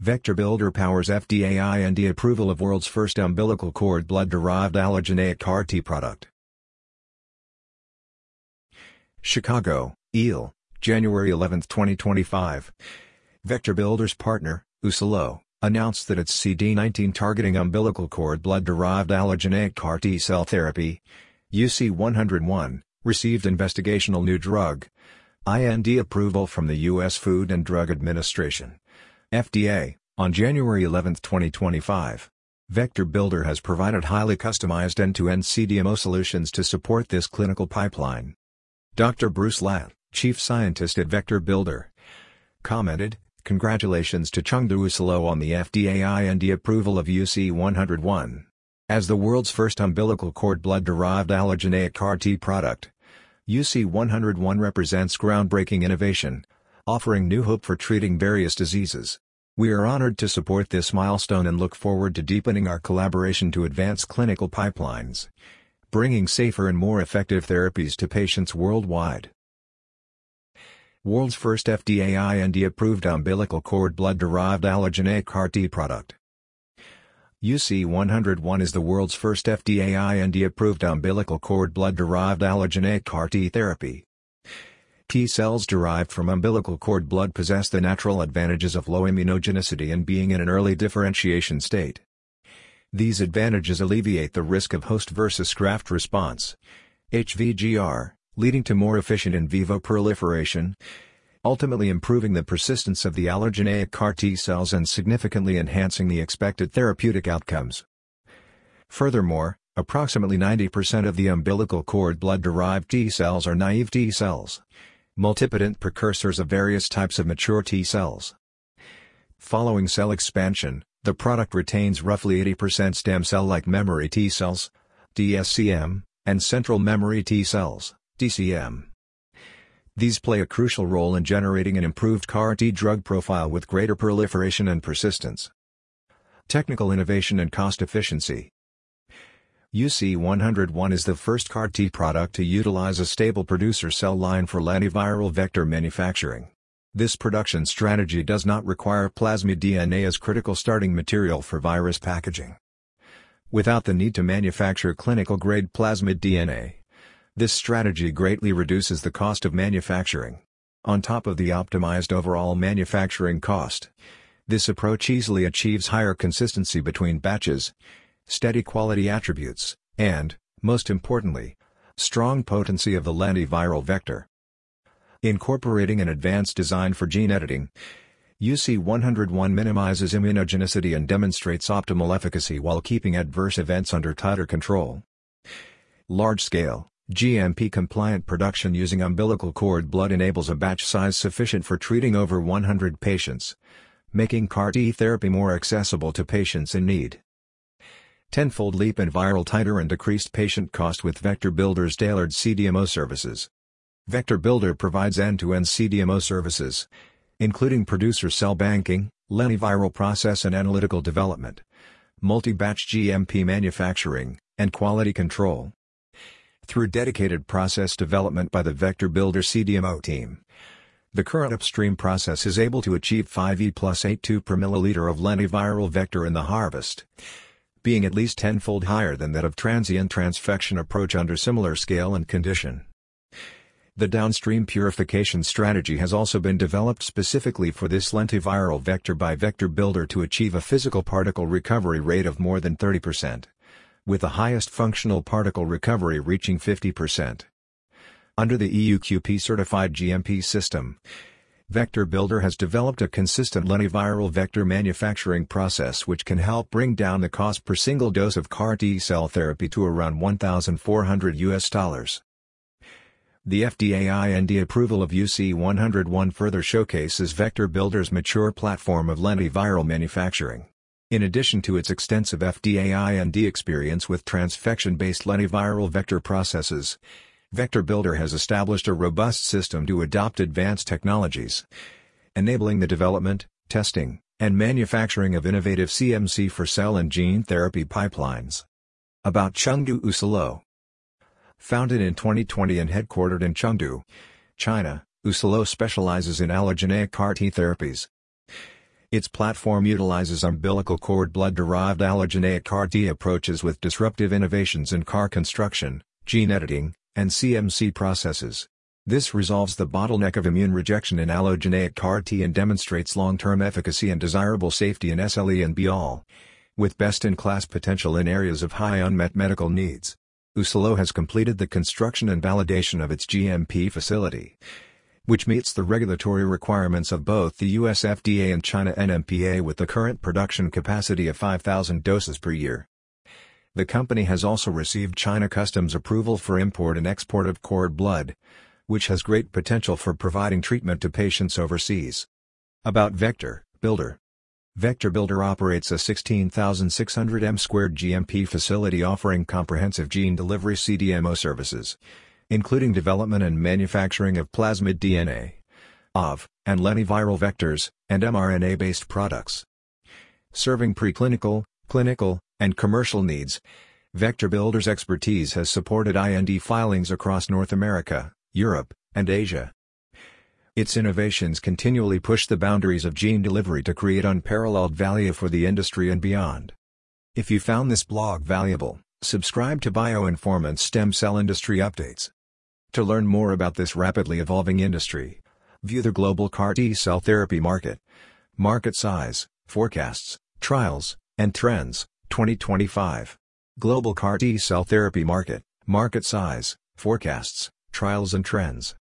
Vector Builder powers FDA IND approval of world's first umbilical cord blood-derived allogeneic CAR-T product. Chicago, IL, January 11, 2025. Vector Builder's partner, Usalo, announced that its CD19 targeting umbilical cord blood-derived allogeneic CAR-T cell therapy, UC101, received investigational new drug IND approval from the U.S. Food and Drug Administration (FDA) on January 11, 2025. Vector Builder has provided highly customized end-to-end CDMO solutions to support this clinical pipeline. Dr. Bruce Lat, chief scientist at Vector Builder, commented, "Congratulations to Chengdu Usalo on the FDA IND approval of UC101. As the world's first umbilical cord blood-derived allogeneic CAR-T product, UC101 represents groundbreaking innovation, offering new hope for treating various diseases. We are honored to support this milestone and look forward to deepening our collaboration to advance clinical pipelines, bringing safer and more effective therapies to patients worldwide." World's first FDA IND approved umbilical cord blood-derived allogeneic CAR-T product. UC101 is the world's first FDA IND approved umbilical cord blood-derived allogeneic CAR-T therapy. T cells derived from umbilical cord blood possess the natural advantages of low immunogenicity and being in an early differentiation state. These advantages alleviate the risk of host versus graft response (HVGR), leading to more efficient in vivo proliferation, ultimately improving the persistence of the allogeneic CAR-T cells and significantly enhancing the expected therapeutic outcomes. Furthermore, approximately 90% of the umbilical cord blood-derived T cells are naive T cells, multipotent precursors of various types of mature T cells. Following cell expansion, the product retains roughly 80% stem cell-like memory T cells, DSCM, and central memory T cells, DCM. These play a crucial role in generating an improved CAR-T drug profile with greater proliferation and persistence. Technical innovation and cost efficiency. UC101 is the first CAR-T product to utilize a stable producer cell line for lentiviral vector manufacturing. This production strategy does not require plasmid DNA as critical starting material for virus packaging. Without the need to manufacture clinical-grade plasmid DNA, this strategy greatly reduces the cost of manufacturing. On top of the optimized overall manufacturing cost, this approach easily achieves higher consistency between batches, steady quality attributes, and, most importantly, strong potency of the lentiviral vector. Incorporating an advanced design for gene editing, UC101 minimizes immunogenicity and demonstrates optimal efficacy while keeping adverse events under tighter control. Large-scale, GMP-compliant production using umbilical cord blood enables a batch size sufficient for treating over 100 patients, making CAR-T therapy more accessible to patients in need. Tenfold leap in viral titer and decreased patient cost with Vector Builder's tailored CDMO services. Vector Builder provides end-to-end CDMO services, including producer cell banking, lentiviral process and analytical development, multi-batch GMP manufacturing, and quality control. Through dedicated process development by the Vector Builder CDMO team, the current upstream process is able to achieve 5E+82 per milliliter of lentiviral vector in the harvest, being at least tenfold higher than that of transient transfection approach under similar scale and condition. The downstream purification strategy has also been developed specifically for this lentiviral vector by Vector Builder to achieve a physical particle recovery rate of more than 30%. With the highest functional particle recovery reaching 50%. Under the EUQP-certified GMP system, Vector Builder has developed a consistent lentiviral vector manufacturing process which can help bring down the cost per single dose of CAR-T cell therapy to around $1,400. The FDA IND approval of UC101 further showcases Vector Builder's mature platform of lentiviral manufacturing. In addition to its extensive FDA IND experience with transfection-based lentiviral vector processes, Vector Builder has established a robust system to adopt advanced technologies, enabling the development, testing, and manufacturing of innovative CMC for cell and gene therapy pipelines. About Chengdu Usalo. Founded in 2020 and headquartered in Chengdu, China, Usalo specializes in allogeneic CAR-T therapies. Its platform utilizes umbilical cord blood-derived allogeneic CAR-T approaches with disruptive innovations in CAR construction, gene editing, and CMC processes. This resolves the bottleneck of immune rejection in allogeneic CAR-T and demonstrates long-term efficacy and desirable safety in SLE and BALL. With best-in-class potential in areas of high unmet medical needs, Usolo has completed the construction and validation of its GMP facility, which meets the regulatory requirements of both the US FDA and China NMPA with the current production capacity of 5,000 doses per year. The company has also received China customs approval for import and export of cord blood, which has great potential for providing treatment to patients overseas. About Vector Builder. Vector Builder operates a 16,600 m² GMP facility offering comprehensive gene delivery CDMO services, including development and manufacturing of plasmid DNA, OV, and lentiviral vectors, and mRNA-based products. Serving preclinical, clinical, and commercial needs, Vector Builder's expertise has supported IND filings across North America, Europe, and Asia. Its innovations continually push the boundaries of gene delivery to create unparalleled value for the industry and beyond. If you found this blog valuable, subscribe to BioInformant's stem cell industry updates. To learn more about this rapidly evolving industry, view the global CAR-T cell therapy market, market size, forecasts, trials, and trends, 2025. Global CAR-T cell therapy market, market size, forecasts, trials and trends.